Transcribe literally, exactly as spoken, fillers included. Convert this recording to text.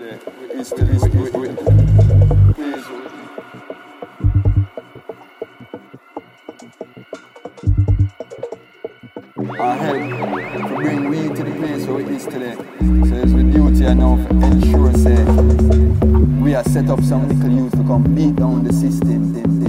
today. Is today. Please. Our help to bring weed to the place where it is today. So it's with duty and now to ensure say we are set up some little youth to come beat down the system.